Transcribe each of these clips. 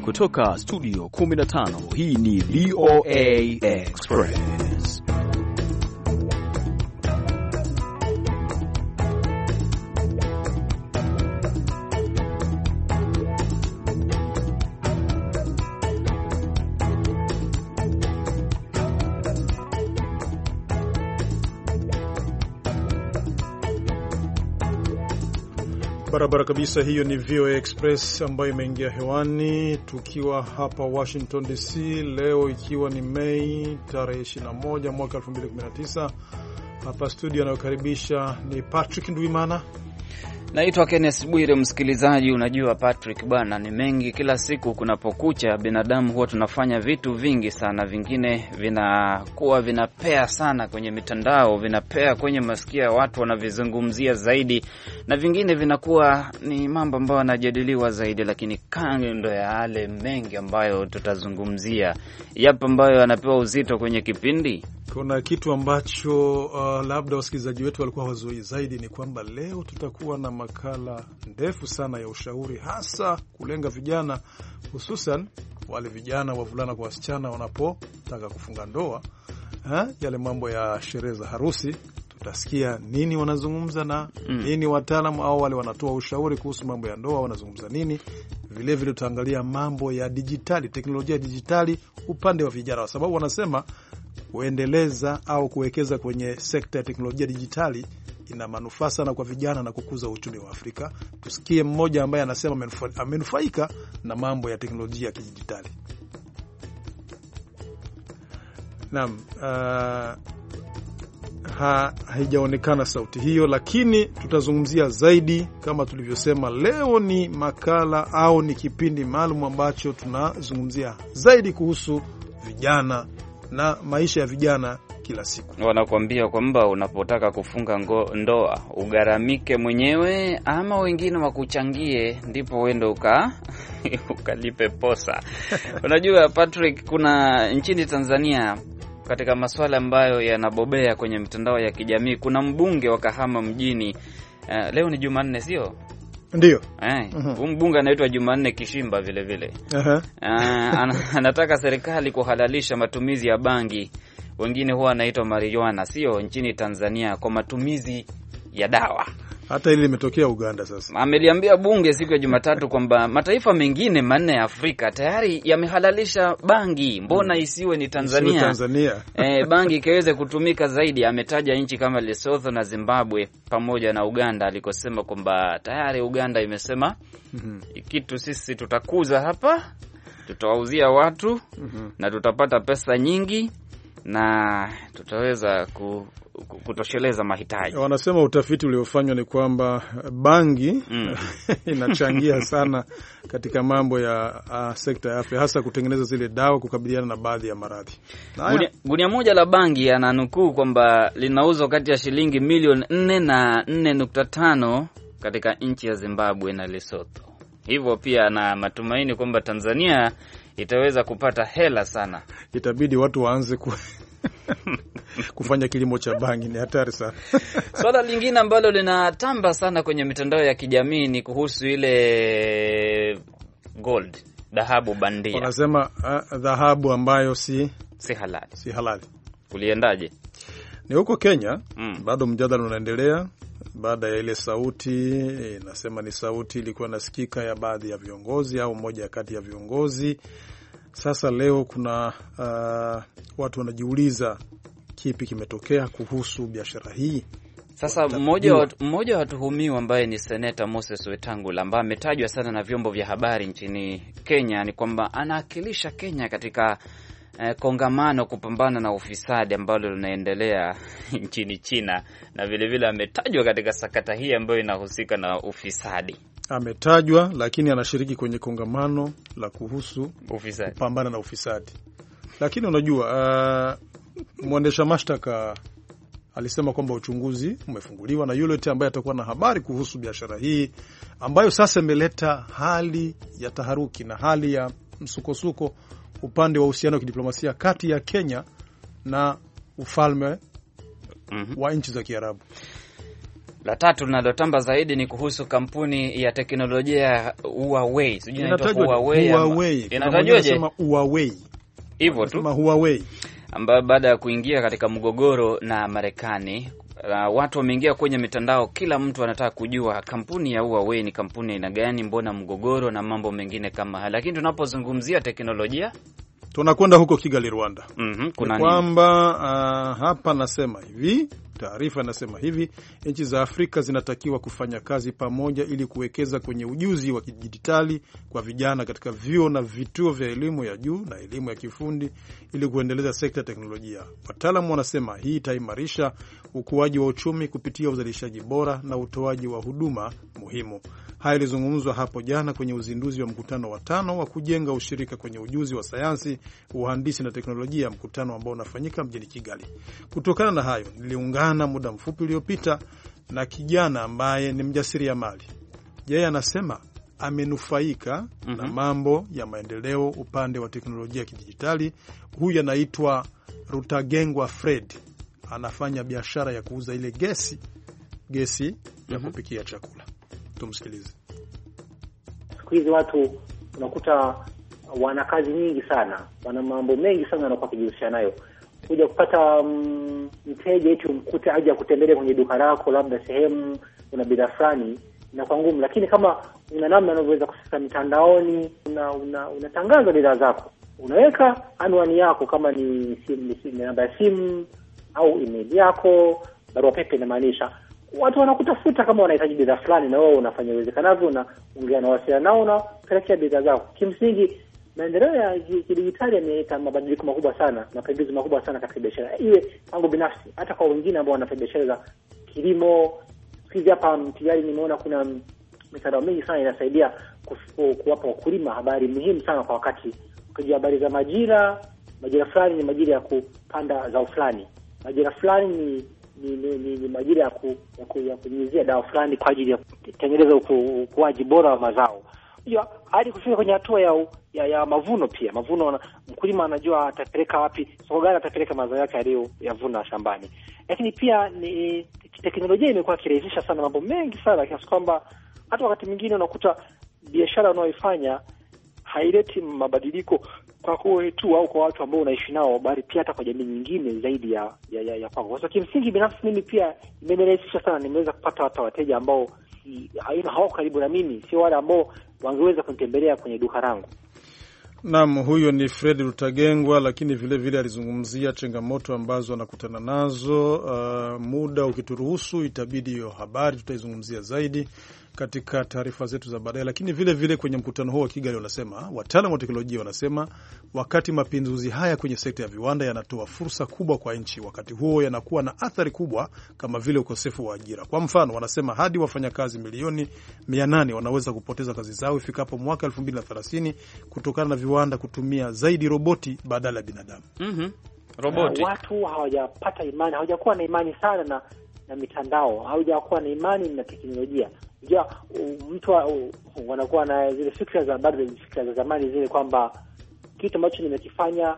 Kutoka studio 15, hii ni VOA Express. Barabara kabisa, hiyo ni VOA Express ambayo imeingia hewani tukiwa hapa Washington DC leo, ikiwa ni Mei tarehe 21 mwaka 2019. Hapa studio anayokaribisha ni Patrick Ndwimana. Naitwa Kenneth Bwire. Msikilizaji, unajua Patrick bwana, ni mengi kila siku kunapokucha. Binadamu huwa tunafanya vitu vingi sana, vingine vinakuwa vinapea sana kwenye mitandao, vinapea kwenye masikio ya watu wanavizungumzia zaidi, na vingine vinakuwa ni mambo ambayo yanajadiliwa zaidi. Lakini kando ya yale mengi ambayo tutazungumzia, yapo ambayo yanapewa uzito kwenye kipindi. Kuna kitu ambacho labda wasikilizaji wetu walikuwa wazoi zaidi, ni kwamba leo tutakuwa na makala ndefu sana ya ushauri, hasa kulenga vijana, hususan wale vijana wavulana kwa wasichana wanapotaka kufunga ndoa. Yale mambo ya sherehe za harusi, tutasikia nini wanazungumza na nini wataalamu au wale wanatoa ushauri kuhusu mambo ya ndoa wanazungumza nini. Vile vile tutaangalia mambo ya dijitali, teknolojia dijitali upande wa vijana, kwa sababu wanasema kuendeleza au kuwekeza kwenye sekta ya teknolojia dijitali ina manufaa sana kwa vijana na kukuza uchumi wa Afrika. Tusikie mmoja ambaye anasema amenufaika na mambo ya teknolojia ya kidijitali. Naam, haijaonekana sauti hiyo, lakini tutazungumzia zaidi. Kama tulivyosema, leo ni makala au ni kipindi maalum ambacho tunazungumzia zaidi kuhusu vijana na maisha ya vijana kila siku. Wanakuambia kwamba unapotaka kufunga ndoa ugaramike mwenyewe ama wengine wakuchangie, ndipo uende ukalipe posa. Unajua Patrick, kuna nchini Tanzania katika masuala ambayo yanabobea kwenye mitandao ya kijamii, kuna mbunge wa Kahama mjini. Leo ni Jumanne, sio? Ndio. Mbunge anaitwa Jumanne Kishimba vile vile. Anataka serikali kuhalalisha matumizi ya bangi, wengine huwa anaitwa marijuana, sio, nchini Tanzania kwa matumizi ya dawa. Hata hili limetokea Uganda sasa. Ameliambia bunge siku ya Jumatatu kwamba mataifa mengine manne ya Afrika tayari yamehalalisha bangi, mbona isiwe ni Tanzania? Bangi ikiweze kutumika zaidi. Ametaja nchi kama Lesotho na Zimbabwe pamoja na Uganda, alikosema kwamba tayari Uganda imesema kitu sisi tutakuza hapa, tutawauzia watu na tutapata pesa nyingi na tutaweza kutosheleza mahitaji. Wanasema utafiti uliofanywa ni kwamba bangi inachangia sana katika mambo ya sekta ya afya, hasa kutengeneza zile dawa kukabiliana na baadhi ya maradhi. Gunia moja la bangi ananukuu kwamba linauzwa kati ya shilingi milioni 4 na 4.5 katika nchi ya Zimbabwe na Lesotho. Hivyo pia na matumaini kwamba Tanzania itaweza kupata hela sana. Itabidi watu waanze kufanya kilimo cha bangi, ni hatari sana. Swala lingine ambalo linatamba sana kwenye mitandao ya kijamii ni kuhusu ile gold, dhahabu bandia. Wanasema dhahabu ambayo si halali. Kuliendaje? Ni huko Kenya, bado mjadala unaendelea baada ya ile sauti, nasema ni sauti ilikuwa nasikika ya baadhi ya viongozi au mmoja kati ya viongozi. Sasa leo kuna watu kipi kimetokea kuhusu biashara hii. Sasa mmoja wa watuhumiwa ambaye ni Seneta Moses Wetangula, ambaye ametajwa sana na vyombo vya habari nchini Kenya, ni kwamba anawakilisha Kenya katika kongamano kupambana na ufisadi ambalo linaendelea nchini China, na vile vile ametajwa katika sakata hii ambayo inahusika na ufisadi. Ametajwa, lakini anashiriki kwenye kongamano la kuhusu kupambana na ufisadi. Lakini unajua mwendesha mashtaka alisema kwamba uchunguzi umefunguliwa na yule ambaye atakuwa na habari kuhusu biashara hii ambayo sasa imeleta hali ya taharuki na hali ya msukosuko upande wa uhusiano wa kidiplomasia kati ya Kenya na ufalme wa nchi za Kiarabu. La tatu linalotamba zaidi ni kuhusu kampuni ya teknolojia Huawei. Sijui inaitwa Huawei. Inatajwaje? Huawei. Hivyo tu. Huawei. Ambayo baada ya kuingia katika mgogoro na Marekani, watu wameingia kwenye mitandao, kila mtu anataka kujua kampuni ya Huawei ni kampuni aina gani, mbona mgogoro na mambo mengine kama haya. Lakini tunapozungumzia teknolojia tunakwenda huko Kigali, Rwanda. Kuna kwamba hapa nasema hivi, taarifa inasema hivi, nchi za Afrika zinatakiwa kufanya kazi pamoja ili kuwekeza kwenye ujuzi wa kidijitali kwa vijana katika vyuo na vituo vya elimu ya juu na elimu ya kifundi ili kuendeleza sekta ya teknolojia. Wataalamu wanasema hii itaimarisha ukuaji wa uchumi kupitia uzalishaji bora na utoaji wa huduma muhimu. Haya ilizungumzwa hapo jana kwenye uzinduzi wa mkutano wa 5 wa kujenga ushirika kwenye ujuzi wa sayansi, uhandisi na teknolojia, mkutano ambao unafanyika mjini Kigali. Kutokana na hayo, niliungana muda mfupi uliopita na kijana ambaye ni mjasiriamali. Yeye anasema amenufaika na mambo ya maendeleo upande wa teknolojia ya kidijitali. Huyu anaitwa Rutagengwa Fred. Anafanya biashara ya kuuza ile gesi ya kupikia chakula. Tumsikilize. Siku hizi watu unakuta wana kazi nyingi sana, wana mambo mengi sana wanakuwa kujihusisha nayo. Kuja kupata mteja eti umkute aje kutembelea kwenye duka lako, labda sehemu una bidhaa fulani, na kwa ngumu. Lakini kama una namna unavyoweza kufika mitandaoni, unatangaza bidhaa zako, unaweka anwani yako, kama ni simu, namba ya simu au email yako, barua pepe, inamaanisha watu wanakutafuta kama wanahitaji bidhaa fulani, na wewe unafanya uwezekanavyo na ungea na wasiliana nao na pelekea bidhaa zako. Kimsingi maendeleo ya kidijitali yameleta mabadiliko makubwa sana, mapinduzi makubwa sana katika biashara. Iwe kwangu binafsi, hata kwa wengine ambao wanafanya biashara za kilimo. Hizi hapa tayari nimeona kuna mitandao mingi sana inasaidia kuwapa wakulima habari muhimu sana kwa wakati. Kujua habari za majira fulani ni majira ya kupanda zao fulani. Majira fulani ni majira ya kunyunyizia dawa fulani kwa ajili ya kutengeneza ukuaji bora wa mazao. Hiyo hadi kufika kwenye hatua ya mavuno pia. Mavuno, mkulima anajua atapeleka wapi, soko gani atapeleka mazao yake aliyovuna shambani. Lakini pia ni teknolojia imekuwa ikirahisisha sana mambo mengi sana, kiasi kwamba hata wakati mwingine unakuta biashara unayoifanya haileti mabadiliko kwa wewe tu au kwa watu ambao unaishi nao, bali pia hata kwa jamii nyingine zaidi ya kwako. Kwa sababu kimsingi binafsi mimi pia imerahisisha sana, nimeweza kupata hata wateja ambao hawako karibu na mimi, sio wale ambao wangeweza kunitembelea kwenye duka langu. Naam, huyo ni Fred Rutagengwa, lakini vile vile alizungumzia changamoto ambazo anakutana nazo. Muda ukituruhusu itabidi hiyo habari tutaizungumzia zaidi katika taarifa zetu za baadaye. Lakini vile vile kwenye mkutano huo wa Kigali wanasema, wataalamu wa teknolojia wanasema, wakati mapinduzi haya kwenye sekta ya viwanda yanatoa fursa kubwa kwa nchi, wakati huo yanakuwa na athari kubwa kama vile ukosefu wa ajira. Kwa mfano, wanasema hadi wafanyakazi milioni 800 wanaweza kupoteza kazi zao ifikapo mwaka 2030 kutokana na viwanda kutumia zaidi roboti badala ya binadamu. Roboti. Watu hawajapata imani, hawajakuwa na imani sana na mitandao, hawajakuwa na imani na teknolojia. Unajua mtu wanakuwa na zile fikra za zamani zile, kwamba kitu ambacho nimekifanya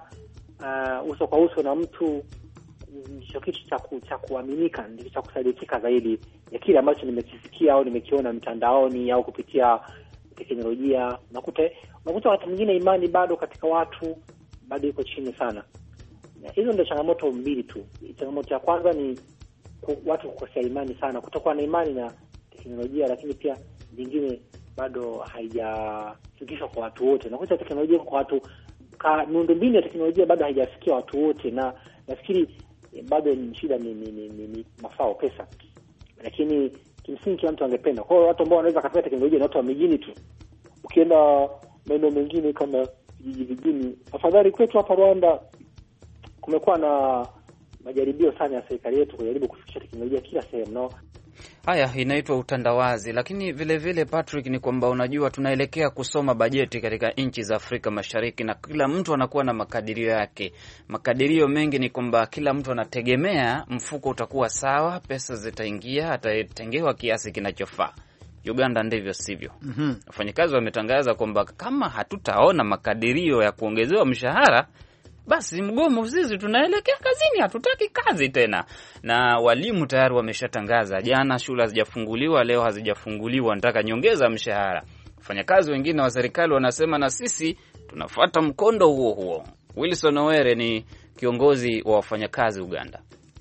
uso kwa uso na mtu ndicho kitu cha kuaminika, ndicho cha kusadikika zaidi ya kile ambacho nimekisikia au nimekiona mtandaoni au kupitia teknolojia. Unakuta wakati mwingine imani bado katika watu bado iko chini sana. Hizo ndio changamoto mbili tu. Changamoto ya kwanza ni watu kukosea imani sana, kutokuwa na imani na teknolojia, lakini pia nyingine bado haijafikishwa kwa watu wote. Nakuta teknolojia kwa watu, miundombinu ya teknolojia bado haijafikia watu wote, na nafikiri bado ni shida ni mafao, pesa. Lakini kimsingi kila mtu angependa. Kwa hiyo watu ambao wanaweza kutumia teknolojia ni watu wa mijini tu. Ukienda maeneo mengine kama vijijini, afadhali kwetu hapa Rwanda kumekuwa na majaribio sana ya serikali yetu kujaribu kufikisha teknolojia kila sehemu, no? Haya inaitwa utandawazi. Lakini vile vile Patrick, ni kwamba unajua tunaelekea kusoma bajeti katika nchi za Afrika Mashariki, na kila mtu anakuwa na makadirio yake. Makadirio mengi ni kwamba kila mtu anategemea mfuko utakuwa sawa, pesa zitaingia, atatengewa kiasi kinachofaa. Uganda ndivyo sivyo. Wafanyakazi wametangaza kwamba kama hatutaona makadirio ya kuongezewa mshahara, basi mgomo, sisi tunaelekea kazini, hatutaki kazi tena. Na walimu tayari wameshatangaza, jana shule hazijafunguliwa, leo hazijafunguliwa, wanataka nyongeza mshahara. Wafanyakazi wengine wa serikali wanasema na sisi tunafuata mkondo huo huo. Wilson Owere ni kiongozi wa wafanyakazi Uganda.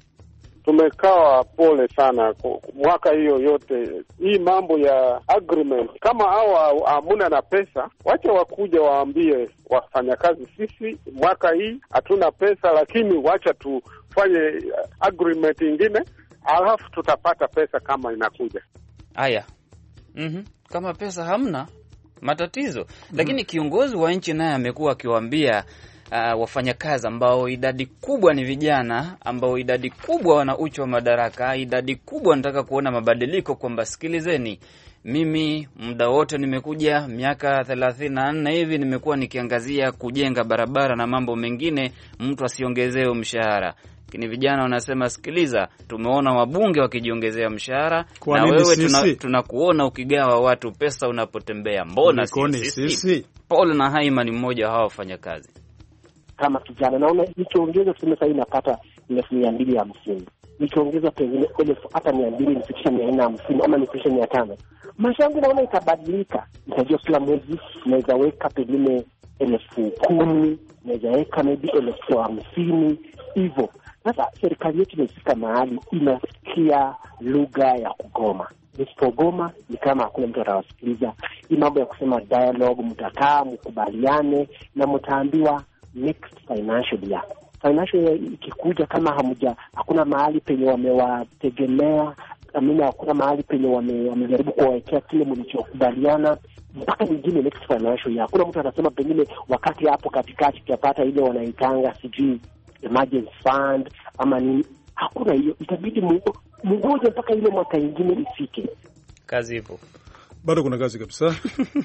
Tumekaa pole sana mwaka hiyo yote. Hii mambo ya agreement, kama hao hamuna na pesa, wacha wakuja waambie wafanyakazi, sisi mwaka hii hatuna pesa, lakini wacha tufanye agreement ingine, alafu tutapata pesa kama inakuja. Haya. Kama pesa hamna, matatizo. Lakini kiongozi wa nchi naye amekuwa akiwaambia wafanyakazi ambao idadi kubwa ni vijana, ambao idadi kubwa wana uchu wa madaraka, idadi kubwa wanataka kuona mabadiliko, kwamba sikilizeni, mimi muda wote nimekuja miaka 34 hivi nimekuwa nikiangazia kujenga barabara na mambo mengine, mtu asiongezewe mshahara. Lakini vijana wanasema, sikiliza, tumeona wabunge wakijiongezea mshahara, na wewe tunakuona ukigawa watu pesa unapotembea, mbona sisi? Paul na Haima ni mmoja wa hao wafanyakazi. Kama kijana naona nikiongeza tuseme sasa inapata 250, nikiongeza pengine 1000 hata 200 nifikisha 450 ama nifikisha 500, maisha yangu naona itabadilika. Nitajua kila mwezi naweza weka pengine 10,000, naweza weka maybe 50,000 hivyo. Sasa serikali yetu imefika mahali inasikia lugha ya kugoma. Nisipogoma ni kama hakuna mtu atawasikiliza. Hii mambo ya kusema dialogue, mtakaa mkubaliane na mtaambiwa next financial year. Financial year ikikuja, kama hakuna mahali penye wamewategemea, hakuna mahali penye wamejaribu kuwawekea kile mlichokubaliana, mpaka nyingine next financial year. Hakuna mtu anasema pengine wakati hapo katikati tutapata ile wanaitanga sijui emergency fund ama nini. Hakuna hiyo, itabidi mungoje mpaka ile mwaka nyingine ifike. Kazi ipo. Bado kuna kazi kabisa.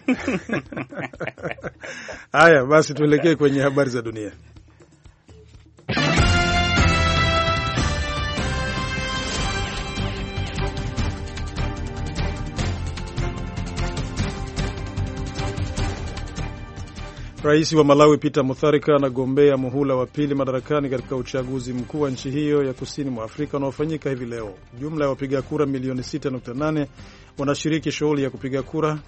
Haya, basi tuelekee kwenye habari za dunia. Rais wa Malawi Peter Mutharika anagombea muhula wa pili madarakani katika uchaguzi mkuu wa nchi hiyo ya kusini mwa Afrika unaofanyika hivi leo. Jumla ya wapiga kura milioni 6.8 wanashiriki shughuli ya kupiga kura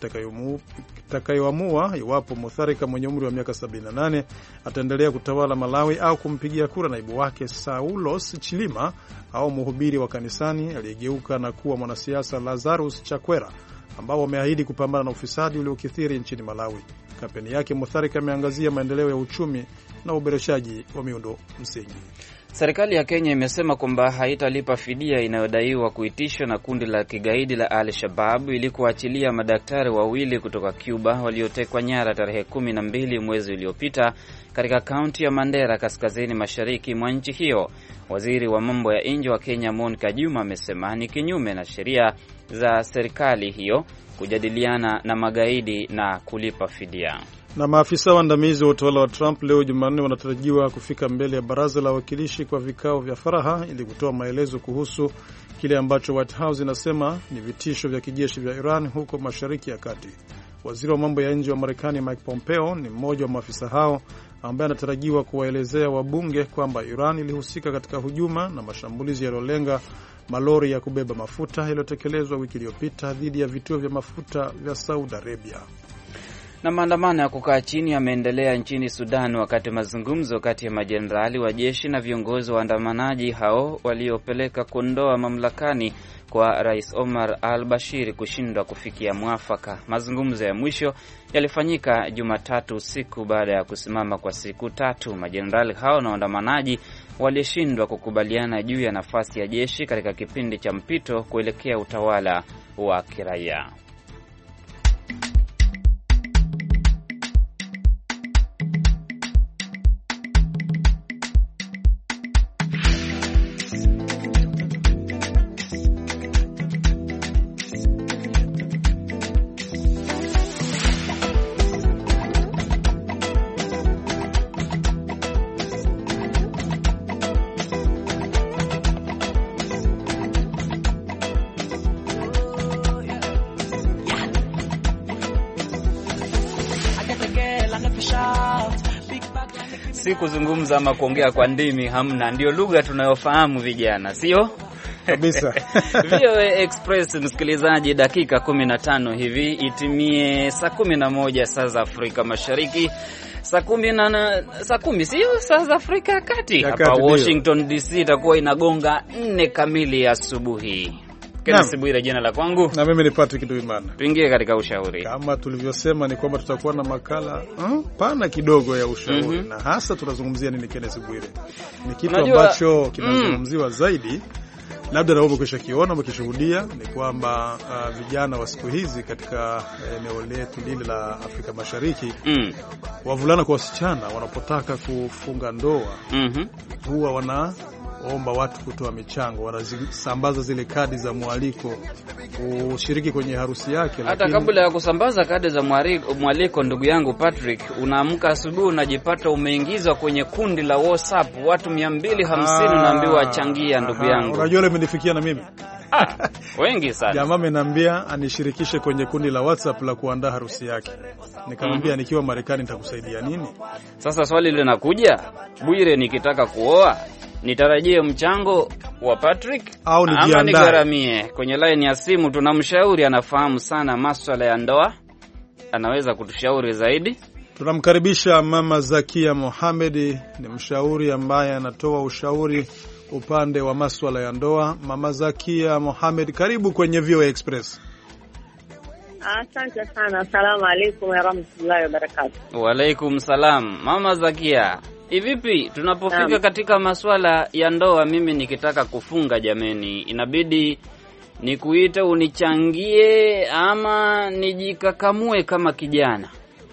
itakayoamua iwapo Mutharika mwenye umri wa miaka 78 ataendelea kutawala Malawi au kumpigia kura naibu wake Saulos Chilima au mhubiri wa kanisani aliyegeuka na kuwa mwanasiasa Lazarus Chakwera, ambao wameahidi kupambana na ufisadi uliokithiri nchini Malawi. Kampeni yake Mutharika ameangazia maendeleo ya uchumi na uboreshaji wa miundo msingi. Serikali ya Kenya imesema kwamba haitalipa fidia inayodaiwa kuitishwa na kundi la kigaidi la Al-Shabaab ili kuachilia madaktari wawili kutoka Cuba waliotekwa nyara tarehe 12 mwezi uliopita katika kaunti ya Mandera kaskazini mashariki mwa nchi hiyo. Waziri wa mambo ya nje wa Kenya Monica Juma amesema ni kinyume na sheria za serikali hiyo kujadiliana na magaidi na kulipa fidia. Na maafisa waandamizi wa utawala wa Trump leo Jumanne wanatarajiwa kufika mbele ya baraza la wawakilishi kwa vikao vya faragha ili kutoa maelezo kuhusu kile ambacho White House inasema ni vitisho vya kijeshi vya Iran huko Mashariki ya Kati. Waziri wa mambo ya nje wa Marekani Mike Pompeo ni mmoja wa maafisa hao ambaye anatarajiwa kuwaelezea wabunge kwamba Iran ilihusika katika hujuma na mashambulizi yaliyolenga malori ya kubeba mafuta yaliyotekelezwa wiki iliyopita dhidi ya vituo vya mafuta vya Saudi Arabia. Na maandamano ya kukaa chini yameendelea nchini Sudan wakati mazungumzo kati ya majenerali wa jeshi na viongozi waandamanaji hao waliopeleka kuondoa mamlakani kwa Rais Omar al-Bashir kushindwa kufikia mwafaka. Mazungumzo ya mwisho yalifanyika Jumatatu usiku baada ya kusimama kwa siku 3. Majenerali hao na waandamanaji walishindwa kukubaliana juu ya nafasi ya jeshi katika kipindi cha mpito kuelekea utawala wa kiraia. si kuzungumza ama kuongea kwa ndimi, hamna. Ndio lugha tunayofahamu vijana, sio? Kabisa. VOA Express, msikilizaji, dakika 15 hivi itimie saa 11 saa za Afrika Mashariki, saa 10 sio saa za Afrika ya Kati. Hapa Washington DC itakuwa inagonga 4 kamili asubuhi. Kenneth Bwire jina la kwangu, na mimi ni Patrick Duimana. Tuingie katika ushauri. Kama tulivyosema ni kwamba tutakuwa na makala pana kidogo ya ushauri, na hasa tutazungumzia nini, Kenneth Bwire? Ni kitu ambacho kinazungumziwa zaidi, labda na wewe ukishakiona umekishuhudia, ni kwamba vijana wa siku hizi katika eneo letu lile la Afrika Mashariki, wavulana kwa wasichana wanapotaka kufunga ndoa, huwa wanaomba watu kutoa michango, wanasambaza zile kadi za mwaliko kushiriki kwenye harusi yake. Hata kabla ya kusambaza kadi za mwaliko, ndugu yangu Patrick, unaamka asubuhi unajipata umeingizwa kwenye kundi la WhatsApp, watu 250 unaambiwa achangia, ndugu yangu. Unajua ile imenifikia na mimi. Wengi sana. Jamaa ameniambia anishirikishe kwenye kundi la WhatsApp la kuandaa harusi yake. Nikamwambia nikiwa Marekani nitakusaidia nini? Sasa swali linakuja, Bwire, nikitaka kuoa nitarajie mchango wa Patrick au nigaramie? Kwenye line ya simu tunamshauri, anafahamu sana masuala ya ndoa, anaweza kutushauri zaidi. Tunamkaribisha Mama Zakia Mohamed, ni mshauri ambaye anatoa ushauri upande wa masuala ya ndoa. Mama Zakia Mohamed, karibu kwenye VOA Express. Asante sana. Asalamu alaykum wa rahmatullahi wa barakatuh. Wa alaykum salam. Mama Zakia, hivipi tunapofika katika masuala ya ndoa, mimi nikitaka kufunga, jameni, inabidi nikuite unichangie ama nijikakamue kama kijana?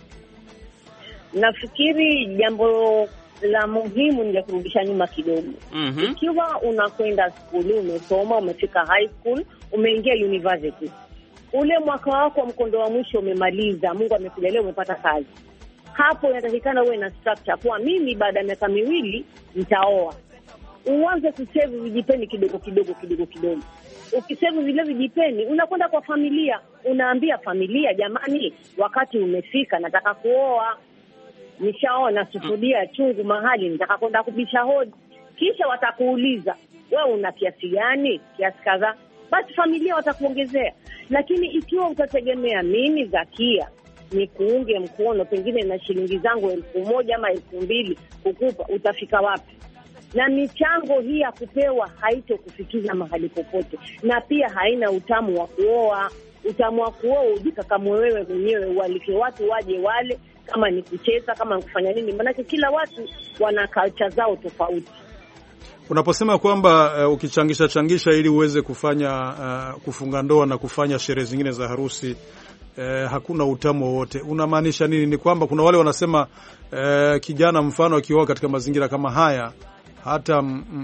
Nafikiri jambo la muhimu ni kurudisha nyuma kidogo. Ikiwa unakwenda shule, umesoma, umefika high school, umeingia university, ule mwaka wako mkondo wa mwisho umemaliza, Mungu amekujalia umepata kazi, hapo inatakikana uwe na structure kwa mimi baada ya miaka 2 nitaoa. Uanze kusave vijipeni kidogo kidogo. Ukisave vile vijipeni, unakwenda kwa familia, unaambia familia, jamani, wakati umefika, nataka kuoa, nishaona sufuria chungu mahali, nataka kwenda kubisha hodi. Kisha watakuuliza, wewe una kiasi gani? Kiasi kadhaa. Basi familia watakuongezea. Lakini ikiwa utategemea mimi Zakia ni kuunge mkono pengine na shilingi zangu 1,000 ama 2,000 kukupa, utafika wapi? Na michango hii ya kupewa haitokufikiza mahali popote, na pia haina utamu wa kuoa. Utamu wa kuoa ujikakamwe wewe mwenyewe, ualike watu waje wale, kama ni kucheza, kama ni kufanya nini, maana kila watu wana culture zao tofauti. Unaposema kwamba ukichangisha ili uweze kufanya kufunga ndoa na kufanya sherehe zingine za harusi, hakuna utamu wowote, unamaanisha nini? Ni kwamba kuna wale wanasema kijana mfano akioa katika mazingira kama haya, hata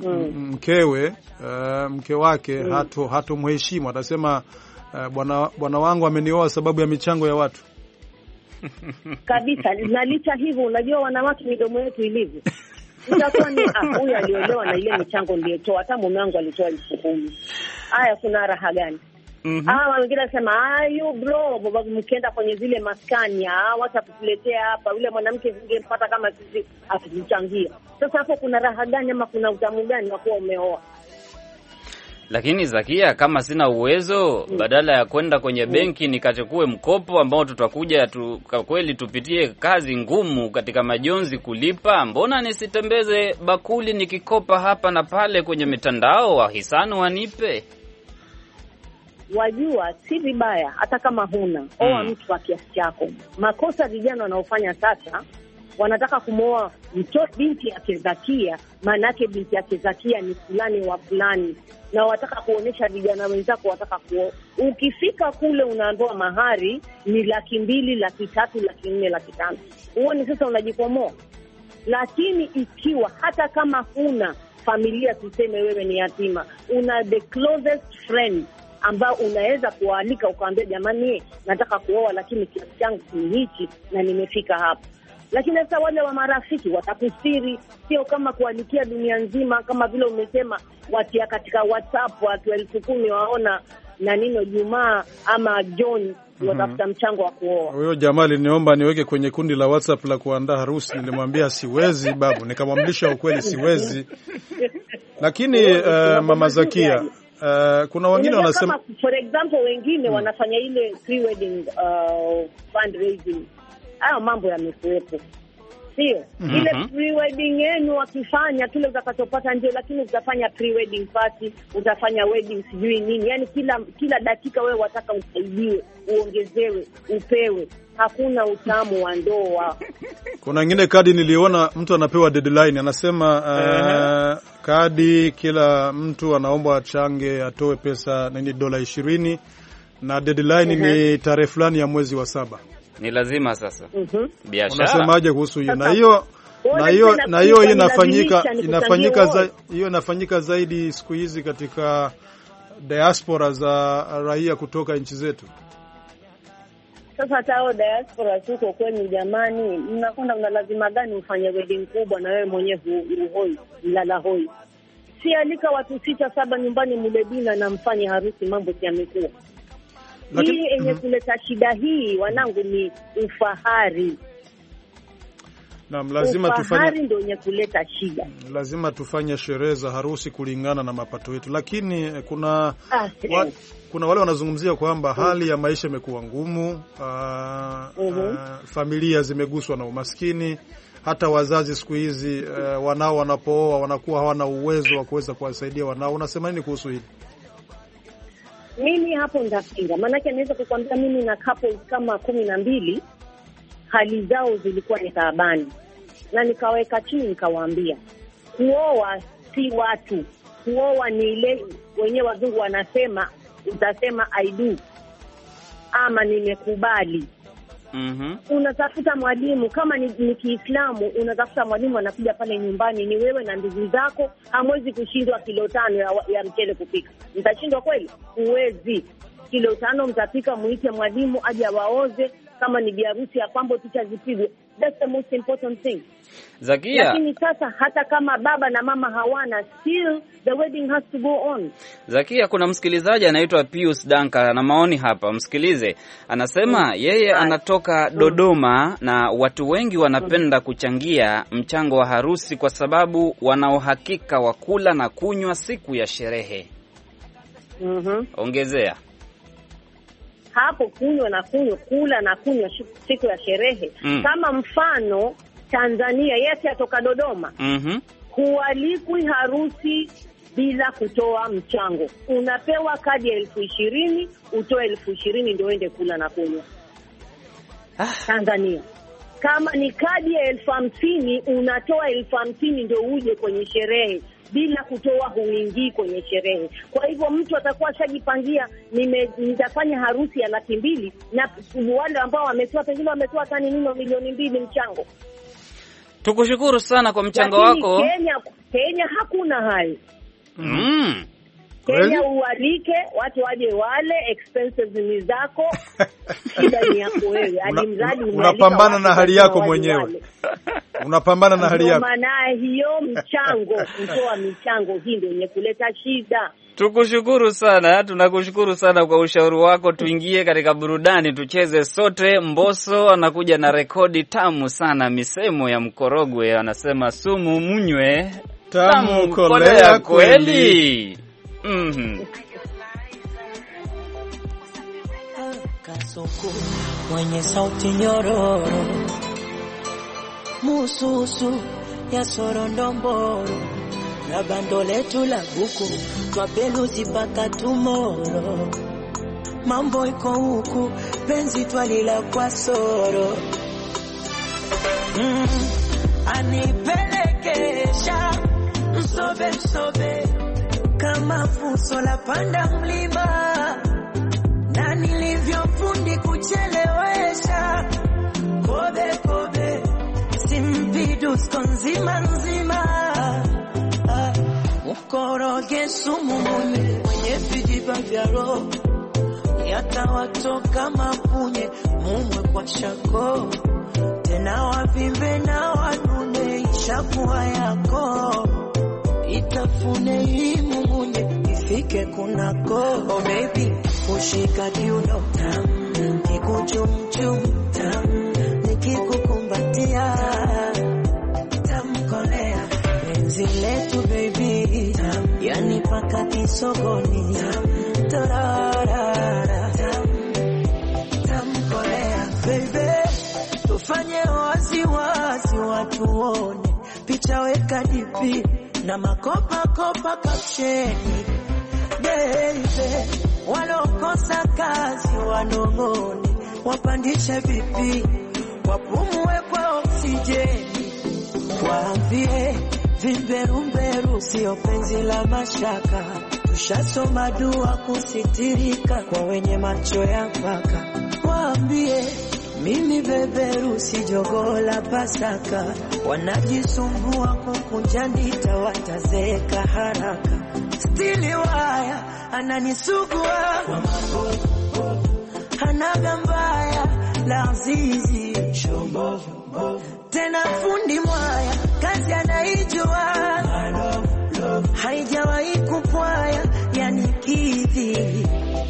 mke wake hatomheshimu, atasema bwana wangu amenioa sababu ya michango ya watu. Kabisa. Na licha hivyo, unajua wanawake midomo yetu ilivyo, utakuwa ni huyu aliolewa na ile michango nilitoa, hata mume wangu alitoa 10,000. Haya, kuna raha gani? Wengine wanasema you bro, baba, mkienda kwenye zile maskani, watakuletea hapa, yule mwanamke ungempata kama sisi akichangia. Sasa hapo kuna raha gani ama kuna utamu gani wa kuwa umeoa? Lakini Zakia, kama sina uwezo, badala ya kwenda kwenye benki nikachukue mkopo ambao tutakuja kweli tupitie kazi ngumu katika majonzi kulipa, mbona nisitembeze bakuli nikikopa hapa na pale kwenye mitandao, wahisani wanipe? Wajua, si vibaya hata kama huna oa mtu wa kiasi chako. Makosa vijana wanaofanya sasa, wanataka kumooa binti yake Zakia, maana yake binti yake Zakia ni fulani wa fulani, na wataka kuonesha vijana wenzako wataka kuoa. Ukifika kule unaambiwa mahari ni 200,000, 300,000, 400,000, 500,000. Uone sasa unajikomoa. Lakini ikiwa hata kama huna familia, tuseme wewe ni yatima, una the closest friend ambao unaweza kualika ukaambia, jamani, nataka kuoa lakini kiasi changu ni hichi na nimefika hapa. Lakini sasa wale wa marafiki watakustiri, sio kama kualikia dunia nzima, kama vile umesema watia katika WhatsApp watu 10,000 waona na nino Jumaa ama John watafuta mchango wa kuoa. Huyo jamaa aliniomba niweke kwenye kundi la WhatsApp la kuandaa harusi, nilimwambia siwezi babu, nikamwamrisha ukweli siwezi. Lakini Mama Zakia, kuna wengine wanasema for example wengine wanafanya ile pre-wedding fundraising. Hayo mambo yamekuwepo. Sio? Ile pre-wedding yenu wakifanya kile utakachopata ndio, lakini utafanya pre-wedding party, utafanya wedding sijui nini. Yaani kila dakika wewe wataka usaidiwe, uongezewe, upewe. Hakuna utamu wa ndoa. Kuna wengine kadi niliona mtu anapewa deadline, anasema kadi kila mtu anaomba achange atoe pesa dola 20 na deadline ni tarehe fulani ya mwezi wa 7. Ni lazima sasa. Biashara. Unasemaje kuhusu hiyo? Na hiyo inafanyika zaidi siku hizi katika diaspora za raia kutoka nchi zetu. Sasa hata diaspora tuko kwenu jamani, mnakwenda mna lazima gani ufanye wedding kubwa na wewe mwenyewe uhoi, mlala hoi? Si alika watu 6-7 nyumbani mlebina na mfanye harusi, mambo si yamekuwa. Hii yenye kuleta shida hii wanangu ni ufahari. Na lazima ufahari ndio yenye kuleta shida. Lazima tufanye sherehe za harusi kulingana na mapato yetu, lakini kuna wale wanazungumzia kwamba hali ya maisha imekuwa ngumu, familia zimeguswa na umaskini, hata wazazi siku hizi wanao wanapooa wanakuwa hawana uwezo wa kuweza kuwasaidia wanao. Unasema nini kuhusu hili? Mimi hapo ndapinga. Maana yake naweza kukwambia mimi na couples kama 12 hali zao zilikuwa ni taabani. Na nikaweka chini nikawaambia, kuoa si watu. Kuoa ni ile wenyewe wazungu wanasema, utasema I do ama nimekubali. Unatafuta mwalimu kama ni Kiislamu, unatafuta mwalimu anakuja pale nyumbani, ni wewe na ndugu zako, hamwezi kushindwa kilo 5 ya mchele kupika. Mtashindwa kweli? Huwezi. Kilo 5 mtapika, muite mwalimu aje waoze, kama ni biharusi ya kwambo picha zipigwe. That's the most important thing. Zakia. Lakini sasa hata kama baba na mama hawana, still the wedding has to go on. Zakia, kuna msikilizaji anaitwa Pius Danka na maoni hapa, msikilize. Anasema yeye anatoka Dodoma na watu wengi wanapenda kuchangia mchango wa harusi kwa sababu wana uhakika wa kula na kunywa siku ya sherehe. Ongezea hapo, kunywa na kunywa, kula na kunywa siku ya sherehe. Kama mfano Tanzania, yeye atoka Dodoma. Hualikwi harusi bila kutoa mchango. Unapewa kadi ya 20,000, utoe 20,000 ndio uende kula na kunywa. Tanzania. Kama ni kadi ya 50,000, unatoa 50,000 ndio uje kwenye sherehe. Bila kutoa huingii kwenye sherehe. Kwa hivyo mtu atakuwa ashajipangia, nitafanya harusi ya 200,000 na wale ambao wametoa pengine wametoa tani nini milioni 2 mchango. Tukushukuru sana kwa mchango wako. Kenya hakuna hayo. Kenya ualike watu waje wale, expenses ni zako, shida ni yako wewe. Alimradi unapambana na hali yako mwenyewe. Unapambana na hali yako. Maana hiyo mchango, kutoa michango hii ndio yenye kuleta shida. Tukushukuru sana, tunakushukuru sana kwa ushauri wako. Tuingie katika burudani, tucheze sote. Mbosso anakuja na rekodi tamu sana, misemo ya Mkorogwe, anasema sumu munywe tamu kolea kweli. Kasoko mwenye sauti nyororo, mususu ya sorondomboro, na bando letu la buku twapeluzi paka tumoro. Mambo iko huku penzi twalila kwa soro. Anipelekesha msobe msobe kama fuso la panda mlima, na nilivyofundi kuchelewesha kobe kobe simpidu nzima nzima. Mkoroge sumu mwenye vijiba vya roho, yatawatoka mapunye mumwe kwa shako, tena wavimbe na wanune ishakuwa yako. Itafune hii mumunye ifike kunako. Oh baby, ushika kiuno tam kikuchumchum tam, nikikukumbatia tamkolea. Penzi letu baby tam, yani paka kisogoni tam, tararara tam, tamkolea. Baby tufanye wazi watu one, picha weka dipi na makopa kapsheni. Baby walokosa kazi wanongone, wapandishe vipi wapumue kwa oksijeni. Waambie vimberumberu sio penzi la mashaka, tushasoma dua kusitirika kwa wenye macho ya mpaka. Waambie mimi beberu si jogoo la Pasaka, wanajisumbua kukunja ndita watazeka haraka. Stili waya ananisugua kwa mambo, hanaga mbaya la azizi tena fundi mwaya, kazi anaijua haijawahi kupwaya, yani kidhi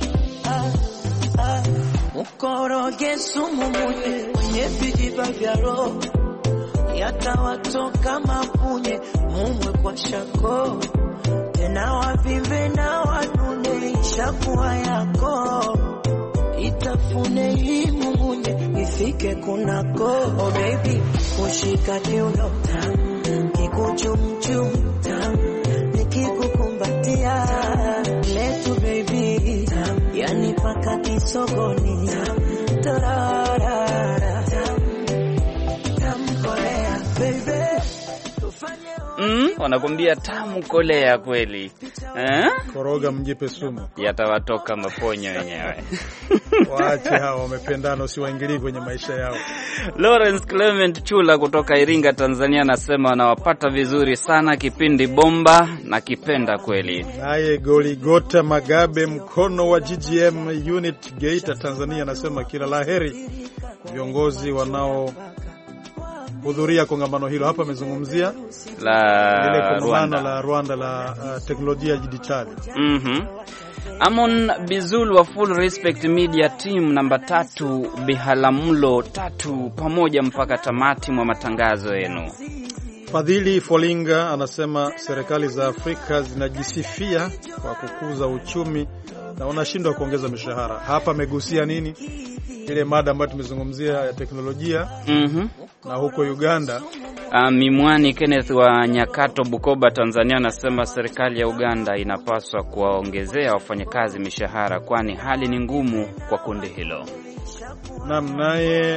ukoroge sumu mwenye vijiba vya roho, yatawatoka mapunye mumwe kwa shako, tena wavimbe na wanune ishakuwa yako. Itafune hii mumunye ifike kunako. Oh baby kushika kiuno tam, kikuchumchum tam, nikikukumbatia letu baby tam, yani paka kisogoni tam, tararara tam, tamkolea baby. Wanakuambia tamu kolea kweli. Koroga mjipe sumu, yatawatoka maponyo wenyewe. Waache hao wamependana, usiwaingilie kwenye maisha yao. Lawrence Clement Chula kutoka Iringa, Tanzania anasema anawapata vizuri sana, kipindi bomba na kipenda kweli. Naye Goligota Magabe Mkono wa GGM Unit Geita, Tanzania anasema kila laheri viongozi wanao hudhuria kongamano hilo. Hapa amezungumzia la kongamano la Rwanda la teknolojia dijitali. Amon Bizul wa Full Respect Media Team namba 3 Bihalamulo 3 pamoja mpaka tamati mwa matangazo yenu. Fadhili Folinga anasema serikali za Afrika zinajisifia kwa kukuza uchumi na wanashindwa kuongeza mishahara. Hapa amegusia nini? Ile mada ambayo tumezungumzia ya teknolojia. Na huko Uganda Mimwani Kenneth wa Nyakato Bukoba, Tanzania anasema serikali ya Uganda inapaswa kuwaongezea wafanyakazi mishahara kwani hali ni ngumu kwa kundi hilo. Naye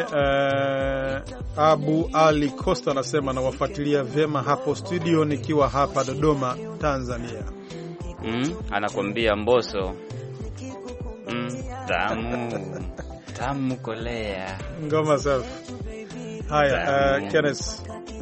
Abu Ali Costa anasema na wafuatilia vyema hapo studio nikiwa hapa Dodoma, Tanzania. Anakuambia Mboso. Tamu kolea. Ngoma safi. Haya, Kenneth,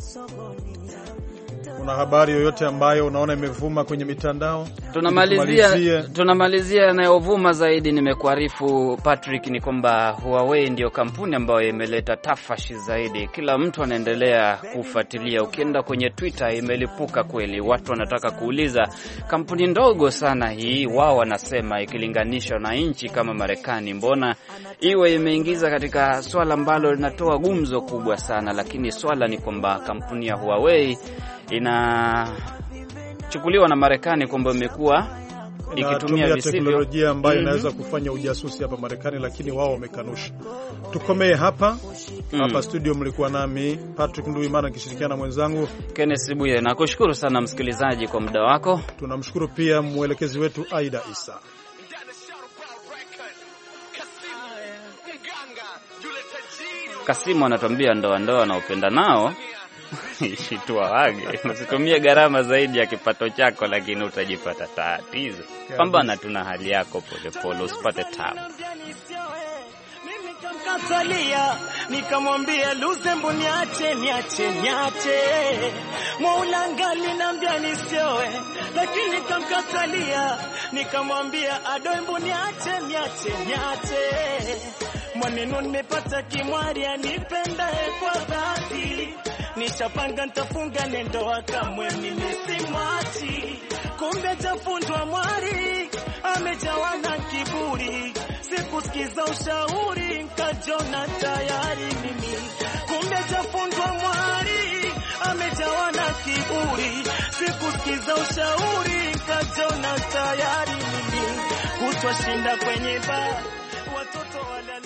kuna habari yoyote ambayo unaona imevuma kwenye mitandao? Tunamalizia yanayovuma zaidi. Nimekuarifu Patrick ni kwamba Huawei ndio kampuni ambayo imeleta tafashi zaidi. Kila mtu anaendelea kufuatilia. Ukienda kwenye Twitter imelipuka kweli. Watu wanataka kuuliza kampuni ndogo sana hii, wao wanasema ikilinganishwa na nchi kama Marekani, mbona iwe imeingiza katika swala ambalo linatoa gumzo kubwa sana. Lakini swala ni kwamba kampuni ya Huawei inachukuliwa na Marekani kwamba imekuwa ikitumia teknolojia ambayo inaweza kufanya ujasusi hapa Marekani, lakini wao wamekanusha. Tukomee hapa. Hapa studio mlikuwa nami Patrick Nduimana nikishirikiana na mwenzangu Kenneth Buye. Nakushukuru sana msikilizaji kwa muda wako. Tunamshukuru pia mwelekezi wetu Aida Isa. Kasimu anatuambia ndoa na upenda nao ishitua wage. Usitumie gharama zaidi ya kipato chako, lakini utajipata tatizo. Pambana tuna hali yako pole usipate tabu. Nikamkatalia, nikamwambia Luzembo niache Mwaulanga niambia nisioe, lakini nikamkatalia, nikamwambia Adoembo niache Mwaneno nimepata kimwari anipendae kwa dhati, nishapanga nitafunga ndoa kamwe mimi simwachi. Kumbe tafundwa mwari amejawa na kiburi, sikusikiza ushauri nikajona tayari mimi, kumbe chafundwa mwari amejawa na kiburi, sikusikiza ushauri nikajona tayari mimi, kutwa shinda kwenye bar watoto wala